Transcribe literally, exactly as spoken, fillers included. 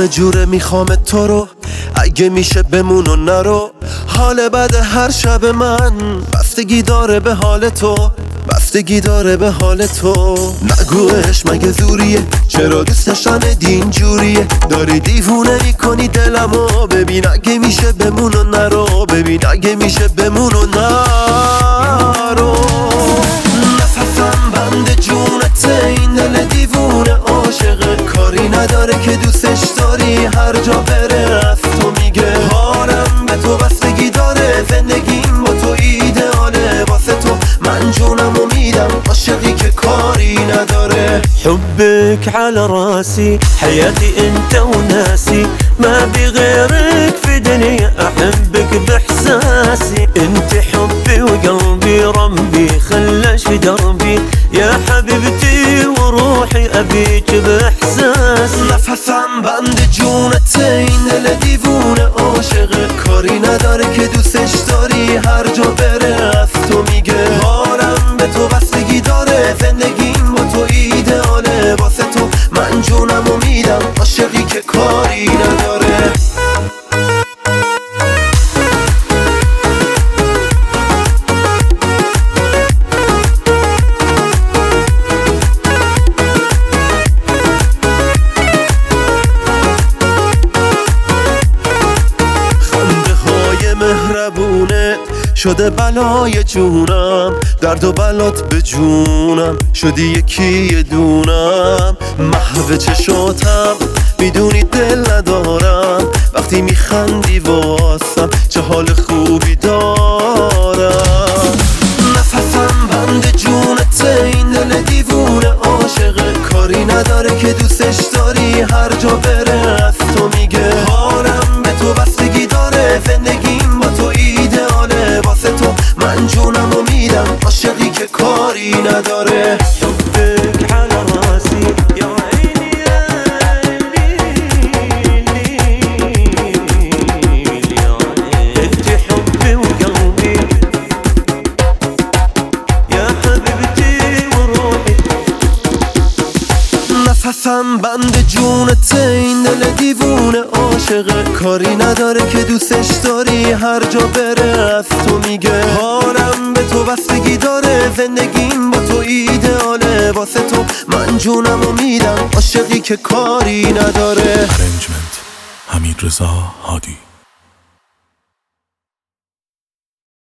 همه جوره میخوام تو رو، اگه میشه بمون و نرو. حال بد هر شب من بستگی داره به حال تو، بستگی داره به حال تو. نگوش مگه زوریه، چرا دوستش ندی اینجوریه؟ داری دیوونه میکنی دلمو، ببین اگه میشه بمون و نرو، ببین اگه میشه بمون و نرو. نفسم بند جونته، این دل دیوونه عاشق، کاری نداره که دوستش داری، هر جا بره از تو میگه. حالم به تو بستگی داره، زندگیم با تو ایدئاله، واسه تو من جونمو میدم، عاشقی که کاری نداره. حبك على راسي، حياتي انت وناسي، ما بغيرك في دنيا احبك باحساسي. انت حبي وقلبي ربي خلاش في دربي، يا حبيبتي وروحي ابيك باحساسي. نفسم بند جونته، این دل دیوونه عاشق، کاری نداره که دوستش داری، هر جا بره از تو میگه. حالم به تو بستگی داره، زندگیم با تو ایدئاله، واسه تو من جونمو میدم، عاشقی که کاری نداره. مهربونت شده بلای جونم، درد و بلات به جونم شدی یکی دونم. محو چشاتم میدونی دل ندارم، وقتی میخندی واسم چه حال خوبی دارم. نفسم بند جونته، این دل دیوونه عاشق، کاری نداره که دوستش داری، هر جا بره از تو میگه. حالم به تو بستگی داره، زندگیم با تو ایدئاله، واسه تو من جونمو میدم، عاشقی که کاری نداره. حبك على راسي يا عيني يا ليل، انت حبي وقلبي يا حبيبتي وروحي. نفسم بند جونته، این دل دیوونه عاشق، کاری نداره که دوستش داری، هر جا بره از تو میگه. حالم به تو بستگی داره، زندگیم با تو ایدئاله، واسه تو من جونمو میدم، عاشقی که کاری نداره. ارنجمنت حمیدرضا هادی.